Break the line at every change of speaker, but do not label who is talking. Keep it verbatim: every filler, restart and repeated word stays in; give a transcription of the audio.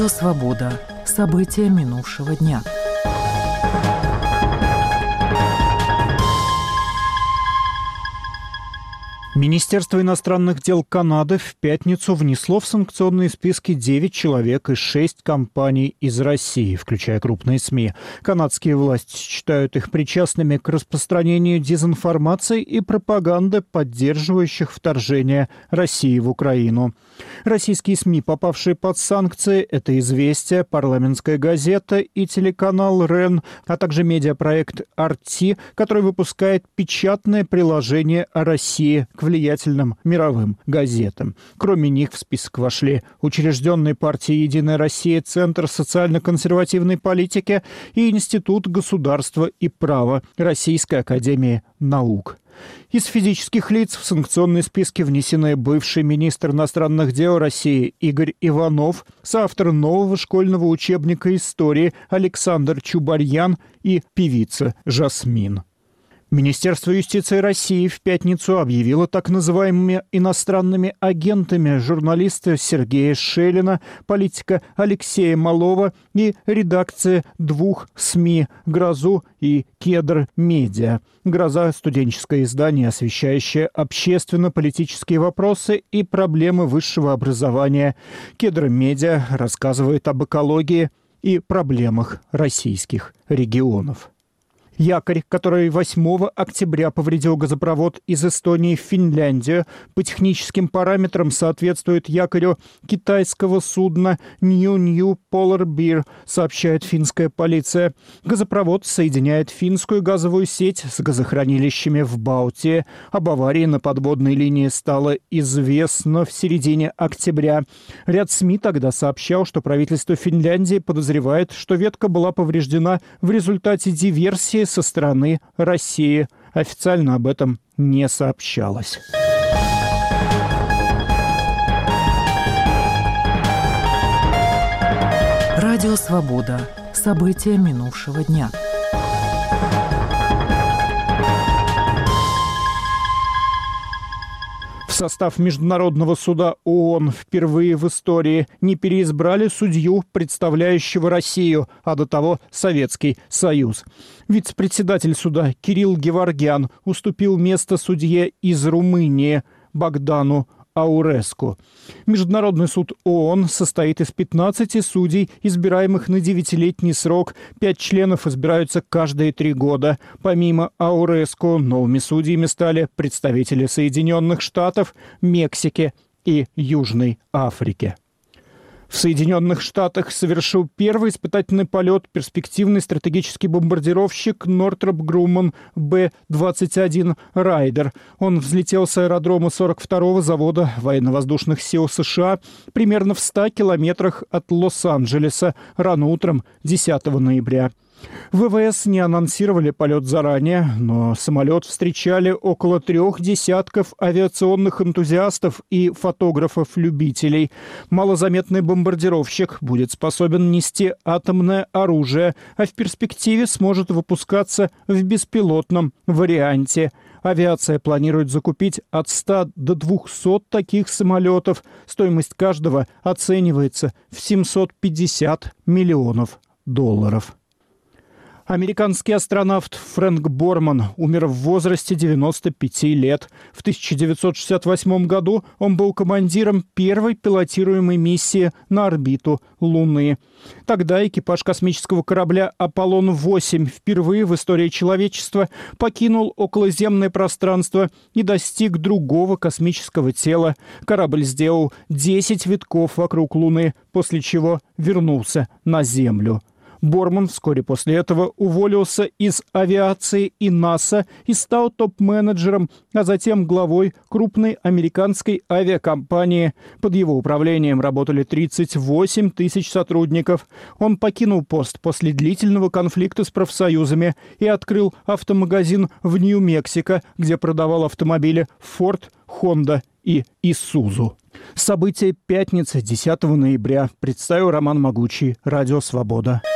Радио «Свобода». События минувшего дня.
Министерство иностранных дел Канады в пятницу внесло в санкционные списки девять человек и шесть компаний из России, включая крупные СМИ. Канадские власти считают их причастными к распространению дезинформации и пропаганды, поддерживающих вторжение России в Украину. Российские СМИ, попавшие под санкции, это «Известия», «Парламентская газета» и телеканал РЕН, а также медиапроект «Арти», который выпускает печатное приложение о России к влиятельным мировым газетам. Кроме них в список вошли учрежденные партией «Единая Россия» Центр социально-консервативной политики и Институт государства и права Российской академии наук. Из физических лиц в санкционные списки внесены бывший министр иностранных дел России Игорь Иванов, соавтор нового школьного учебника истории Александр Чубарьян и певица Жасмин. Министерство юстиции России в пятницу объявило так называемыми иностранными агентами журналиста Сергея Шелина, политика Алексея Малова и редакции двух СМИ «Грозу» и «Кедр Медиа». «Гроза» – студенческое издание, освещающее общественно-политические вопросы и проблемы высшего образования. «Кедр Медиа» рассказывает об экологии и проблемах российских регионов. «Якорь», который восьмого октября повредил газопровод из Эстонии в Финляндию, по техническим параметрам соответствует якорю китайского судна New New Polar Bear, сообщает финская полиция. Газопровод соединяет финскую газовую сеть с газохранилищами в Балтии. Об аварии на подводной линии стало известно в середине октября. Ряд СМИ тогда сообщал, что правительство Финляндии подозревает, что ветка была повреждена в результате диверсии со стороны России. Официально об этом не сообщалось.
Радио «Свобода». События минувшего дня.
В состав Международного суда ООН впервые в истории не переизбрали судью, представляющего Россию, а до того Советский Союз. Вице-председатель суда Кирилл Геворгян уступил место судье из Румынии Богдану Ауреску. Международный суд ООН состоит из пятнадцати судей, избираемых на девятилетний срок. Пять членов избираются каждые три года. Помимо Ауреску, новыми судьями стали представители Соединенных Штатов, Мексики и Южной Африки. В Соединенных Штатах совершил первый испытательный полет перспективный стратегический бомбардировщик Нортроп Грумман Бэ двадцать один «Райдер». Он взлетел с аэродрома сорок второго завода военно-воздушных сил США примерно в ста километрах от Лос-Анджелеса рано утром десятого ноября. ВВС не анонсировали полет заранее, но самолет встречали около трех десятков авиационных энтузиастов и фотографов-любителей. Малозаметный бомбардировщик будет способен нести атомное оружие, а в перспективе сможет выпускаться в беспилотном варианте. Авиация планирует закупить от ста до двухсот таких самолетов. Стоимость каждого оценивается в семьсот пятьдесят миллионов долларов. Американский астронавт Фрэнк Борман умер в возрасте девяноста пяти лет. В тысяча девятьсот шестьдесят восьмом году он был командиром первой пилотируемой миссии на орбиту Луны. Тогда экипаж космического корабля «Аполлон восемь» впервые в истории человечества покинул околоземное пространство и достиг другого космического тела. Корабль сделал десять витков вокруг Луны, после чего вернулся на Землю. Борман вскоре после этого уволился из авиации и НАСА и стал топ-менеджером, а затем главой крупной американской авиакомпании. Под его управлением работали тридцать восемь тысяч сотрудников. Он покинул пост после длительного конфликта с профсоюзами и открыл автомагазин в Нью-Мексико, где продавал автомобили Ford, Honda и Исузу. События пятницы, десятого ноября. Представил Роман Могучий. Радио «Свобода».